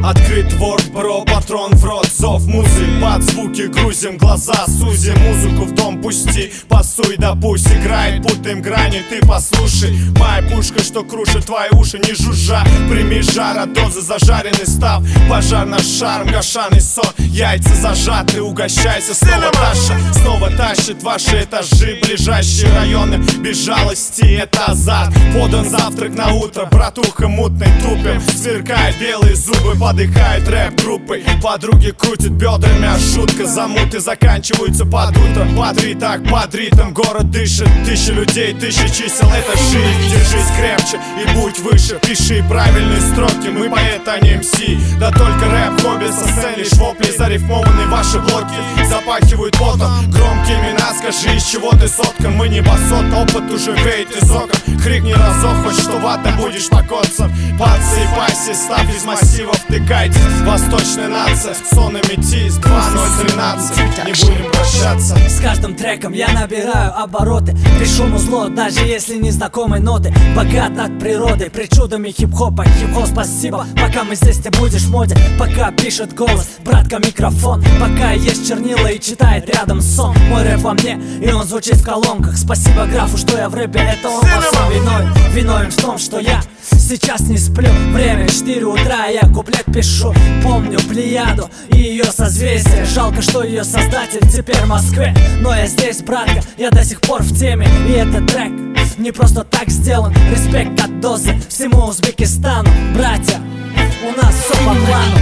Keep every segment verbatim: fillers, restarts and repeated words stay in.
Открыт ворд, бро, патрон в рот, зов музы. Под звуки грузим, глаза сузим, музыку в дом пусти, пасуй да пусть играет, путаем грани, ты послушай. Моя пушка, что крушит твои уши, не жужжа. Прими жара, дозы зажаренный став, пожар наш шарм, гашаный сон. Яйца зажаты, угощайся, снова Таша, снова тащит ваши этажи, ближайшие районы. Без жалости это азарт, подан завтрак на утро, братуха мутной тупим. Сверкают белые зубы, подыхает рэп-группой. Подруги крутят бедрами, а шутка замуты заканчиваются под утро. Подри так, под ритм, город дышит, тысячи людей, тысячи чисел, это жизнь. Держись крепче и будь выше, пиши правильные строки, мы поэт, а не эм си. Да только рэп, хобби, со сцены лишь вопли, зарифмованы ваши блоки запахивают потом громкие имена. Скажи, из чего ты соткан, мы не басот, опыт уже веет из окон. Крикни разок, хоть что вата будешь покоцан. Подсыпайся, став из массивов, тыкайтесь. Восточная нация, сон аметист, два ноль тринадцать, не будем прощаться. С каждым треком я набираю обороты, пишу музло, даже если не знакомые ноты. Богат от природы, причудами хип-хопа. Хип-хоп спасибо, пока мы здесь, ты будешь в моде. Пока пишет голос, братка микрофон. Пока есть чернила и читает рядом сон. Мой рэп во мне, и он звучит в колонках. Спасибо графу, что я в рэпе, это он во всем виной. Виновен в том, что я сейчас не сплю. Время четыре утра, я куплет пишу. Помню Плеяду и ее созвездие. Жалко, что ее создатель теперь в Москве. Но я здесь, братка, я до сих пор в теме. И этот трек не просто так сделан. Респект от дозы всему Узбекистану. Братья, у нас все по плану.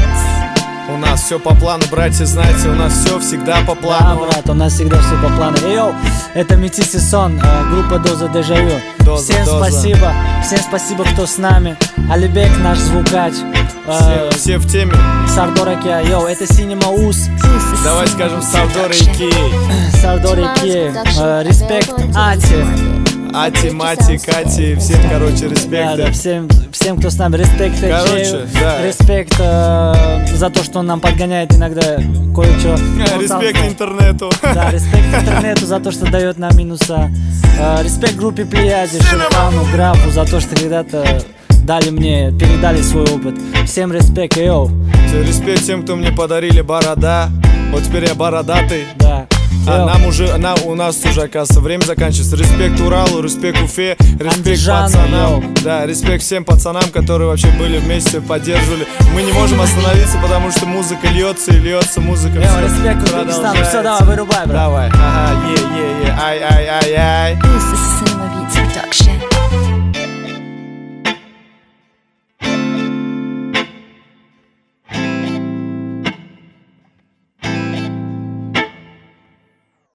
У нас все по плану, братья, знаете, у нас все всегда по плану. Да, брат, у нас всегда все по плану. Йоу, это Метис и Сон, группа Доза Дежавю. Доза, всем доза. спасибо, всем спасибо, кто с нами. Алибек, наш звукач. Все, все в теме. Сардор Акия, йоу, это Синема Ус. Давай скажем Сардор Акия. Сардор Акия, респект Ати. Ати, Мати, Кати, всем, короче, респект. Да, да, всем, всем, кто с нами, респект. Короче, да. Респект э, за то, что он нам подгоняет иногда кое-что. Респект интернету. Да, респект интернету за то, что дает нам минуса. Э, респект группе Плеяде, Шерхану, Графу за то, что когда-то дали мне, передали свой опыт. Всем респект, йоу. Респект тем, кто мне подарили борода. Вот теперь я бородатый. Да. А нам уже, на, у нас уже, оказывается, время заканчивается. Респект Уралу, респект Уфе, респект Андижану, пацанам. йоу. Да, респект всем пацанам, которые вообще были вместе, поддерживали. Мы не можем остановиться, потому что музыка льется и льется, музыка. Йоу, респект Узбекистану, все, давай, вырубай, брат. Давай, ага, е-е-е, ай-ай-ай-ай.